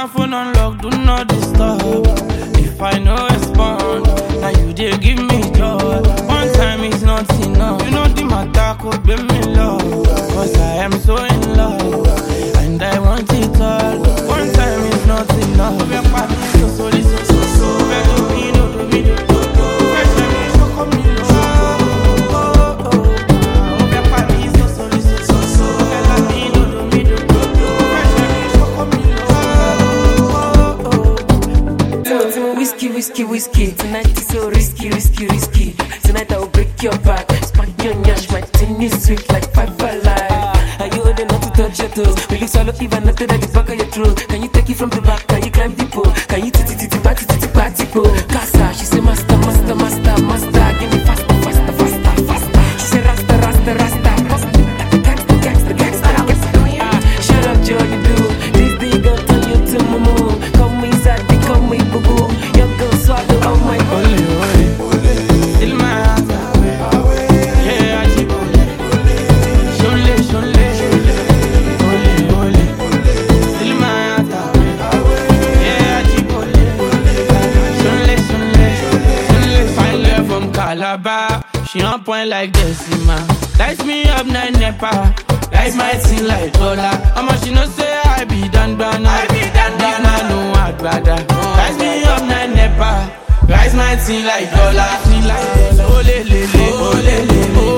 my phone unlocked, do not disturb. If I no respond, now you dey give me joy. One time is not enough. You know the matter could be me love. Cause I am so in love, and I want it all. One time is not enough. Whiskey, tonight is so risky. Tonight I will break your back. Spank your nyash, my thing is sweet like 5 alive. Are you old enough to touch your toes? Will you swallow even nothing at the back of your throat? Can you take it from the back? Can you climb the pole? Can you party pole? Casa, she say master. Give me faster. She say rasta. Gangsta. Shut up, Joe, you do. This day gon' turn you to mumu. Come inside, come with boo. Young girl swallow all my Ole. Still my heart away. Yeah, I keep ole. Shole. Ole. Still my heart away. Yeah, I keep ole. Shole. Fine girl from Calabar. She on point like Decima. Light me up, nine nepa. Light my thing like dollar. How much you know say I be done, no hard brother. Light me up, nine nepa. Rise my thing like dollar. Ole.